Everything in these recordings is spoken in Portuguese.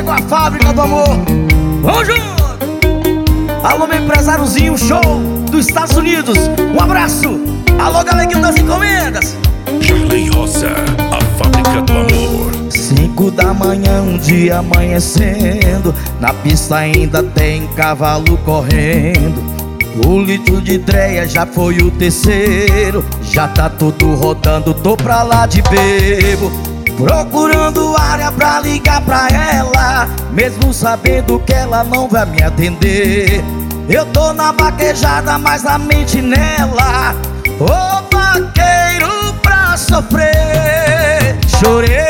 chegou a fábrica do amor. Vamos junto! Alô, meu empresáriozinho, show dos Estados Unidos. Um abraço. Alô, galeguinho das encomendas. Charley Rosa, a fábrica do amor. 5 da manhã, um dia amanhecendo. Na pista ainda tem cavalo correndo. O litro de dreia já foi o terceiro. Já tá tudo rodando, tô pra lá de bebo. Procurando área pra ligar pra ela, mesmo sabendo que ela não vai me atender. Eu tô na vaquejada, mas a mente nela. Ô vaqueiro pra sofrer. Chorei,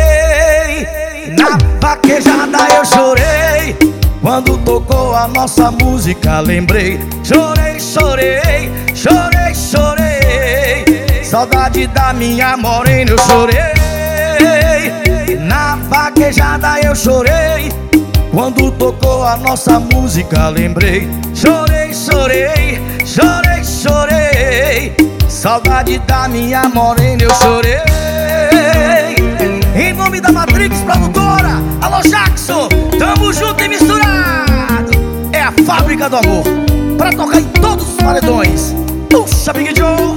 na vaquejada eu chorei. Quando tocou a nossa música lembrei. Chorei, chorei, chorei, chorei. Saudade da minha morena eu chorei. Na vaquejada eu chorei. Quando tocou a nossa música lembrei. Chorei, chorei, chorei, chorei. Saudade da minha morena eu chorei. Em nome da Matrix Produtora, alô Jackson, tamo junto e misturado. É a fábrica do amor, pra tocar em todos os paredões. Puxa, Big Joe.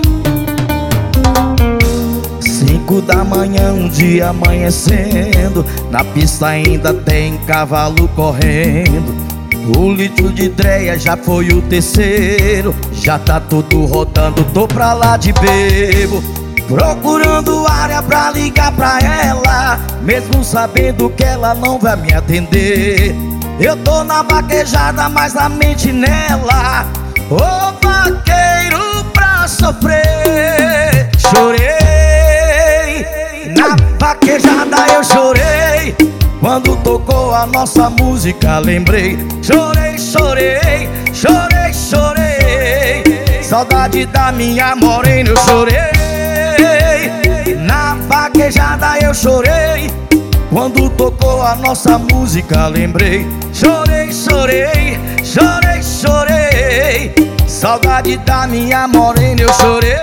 5 da manhã, um dia amanhecendo. Na pista ainda tem cavalo correndo. O litro de dreia já foi o terceiro. Já tá tudo rodando, tô pra lá de bebo. Procurando área pra ligar pra ela, mesmo sabendo que ela não vai me atender. Eu tô na vaquejada, mas a mente nela. Ô vaqueiro pra sofrer. Chorei, na vaquejada eu chorei. Quando tocou a nossa música lembrei. Chorei, chorei, chorei, chorei. Saudade da minha morena eu chorei. Na vaquejada eu chorei. Quando tocou a nossa música lembrei. Chorei, chorei, chorei, chorei. Saudade da minha morena eu chorei.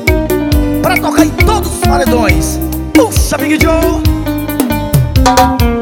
Pra tocar em todos os paredões. Puxa, Big Joe.